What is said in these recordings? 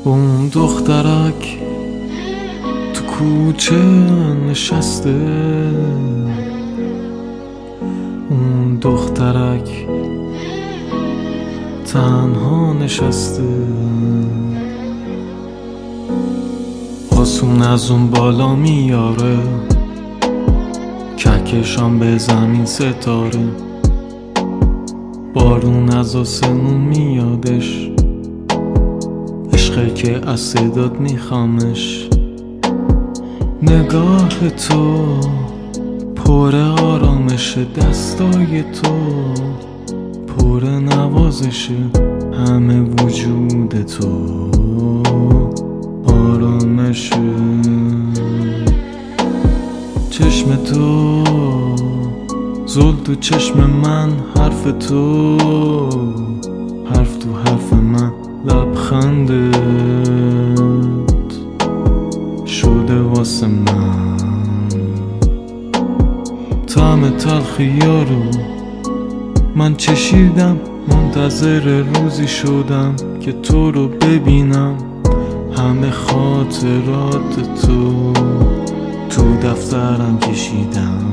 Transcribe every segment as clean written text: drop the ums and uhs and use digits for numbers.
اون دخترک تو کوچه نشسته، اون دخترک تنها نشسته، آسون از اون بالا میاره، کهکشان به زمین ستاره، بارون از آسمون میادش، عشقه که از صدات میخوامش. نگاه تو پر آرامشه، دستای تو پر نوازشه، همه وجود تو آرامشه. چشم تو زل تو چشم من، حرف تو حرف تو حرف من، لبخندت شده واسه من طعم تلخیا رو من چشیدم، منتظر روزی شدم که تو رو ببینم، همه خاطرات تو دفترم کشیدم.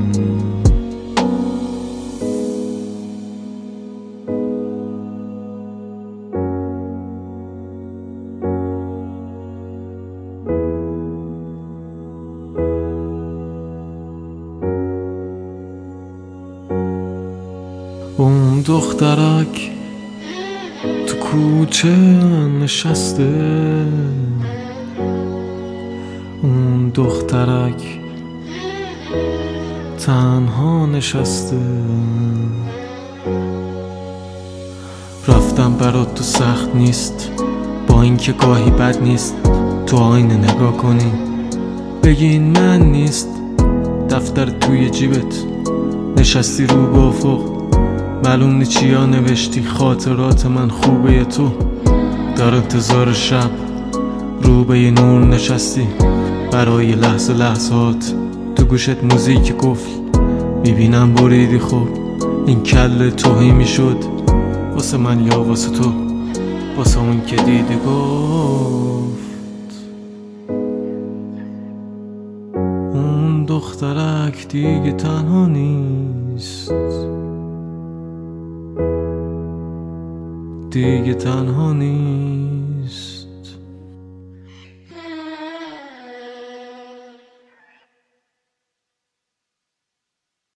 اون دخترک تو کوچه نشسته، اون دخترک تنها نشسته. رفتم برات تو سخت نیست، با اینکه گاهی بد نیست تو آینه نگاه کنی بگین من نیست. دفتر توی جیبت نشستی رو به افق، معلوم نی چیا نوشتی، خاطرات من خوبه تو در انتظار شب، رو به یه نور نشستی برای لحظه لحظات، تو گوشت موزیک گفت میبینم بریدی. خب این کل توهی میشد واسه من یا واسه تو، واسه اون که دیدی گفت. اون دخترک دیگه تنها نیست، دیگه تنها نیست.